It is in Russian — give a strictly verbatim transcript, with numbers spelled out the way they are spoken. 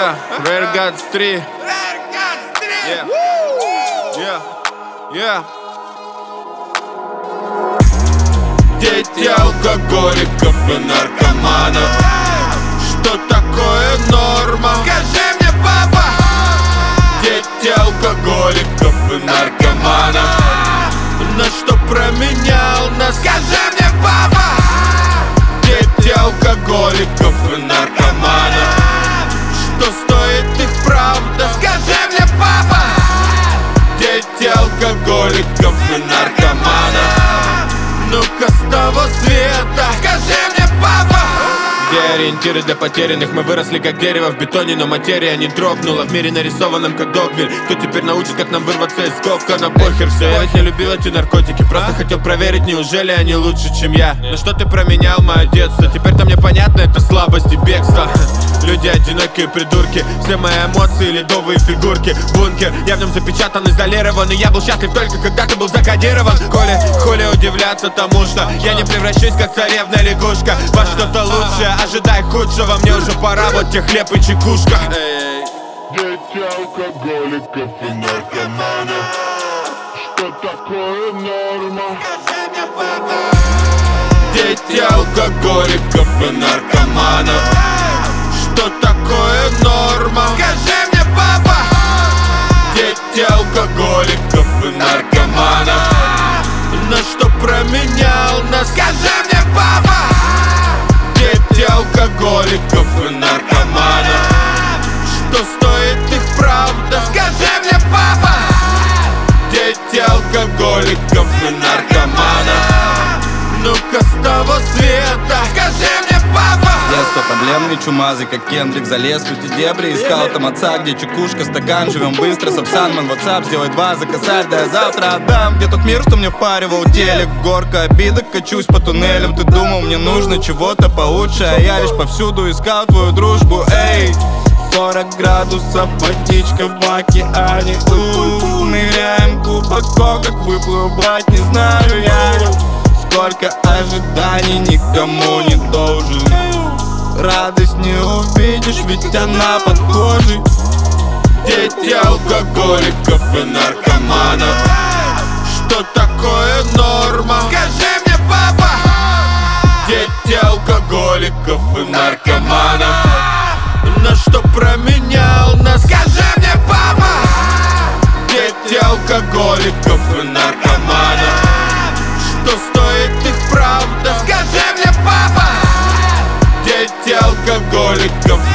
Yeah, Rare Gods три. Yeah, yeah, yeah. Дети алкоголиков и наркоманов. Что такое норма? Скажи мне, папа. Дети алкоголиков и наркоманов. На что променял нас? Скажи мне, папа. Дети алкоголиков и наркоманов. Что стоит их правда? Скажи мне, папа. Дети алкоголиков и наркоманов. Ну-ка с того света, скажи мне, папа. Где ориентиры для потерянных? Мы выросли как дерево в бетоне, но материя не дрогнула. В мире нарисованном как Догвиль. Кто теперь научит, как нам вырваться из кокона? Похер все, я ведь не любил эти наркотики. Просто хотел проверить, неужели они лучше, чем я. Но что ты променял мое детство? Теперь-то мне понятно, это слабость и бегство. Люди одинокие придурки. Все мои эмоции ледовые фигурки. Бункер, я в нем запечатан, изолирован. И я был счастлив только когда ты был закодирован. Коли, хули удивляться тому, что я не превращусь как царевна лягушка во что-то лучшее. Ожидай худшего, мне уже пора, вот тебе хлеб и чекушка. Дети алкоголиков и наркоманов. Что такое норма? Дети алкоголиков и наркоманов. Что такое норма? Скажи мне, папа. Дети алкоголиков и наркоманов. На что променял нас? Скажи мне, папа. Дети алкоголиков и наркоманов. Что стоит их правда? Скажи мне, папа. Дети алкоголиков и наркоманов. Ну-ка с того света, скажи мне, папа. Детство проблемный, чумазый, как Кендрик. Залез в эти дебри, искал там отца, где чекушка, стакан. Живем быстро, Сапсанман, ватсап, сделай два за косарь, да я завтра отдам. Где тот мир, что мне впаривал телек? Горка обидок, качусь по туннелям. Ты думал, мне нужно чего-то получше, а я лишь повсюду искал твою дружбу, эй. Сорок градусов, водичка в океане. У-у-у, ныряем глубоко, как выплывать, не знаю я. Сколько ожиданий, никому не должен. Радость не увидишь, ведь она под кожей. Дети алкоголиков и наркоманов. Что такое норма? Скажи мне, папа. Дети алкоголиков и наркоманов. На что променял нас? Скажи мне, папа. Дети алкоголиков и наркоманов. Что стоит их правда? Скажи мне, папа. Дети алкоголиков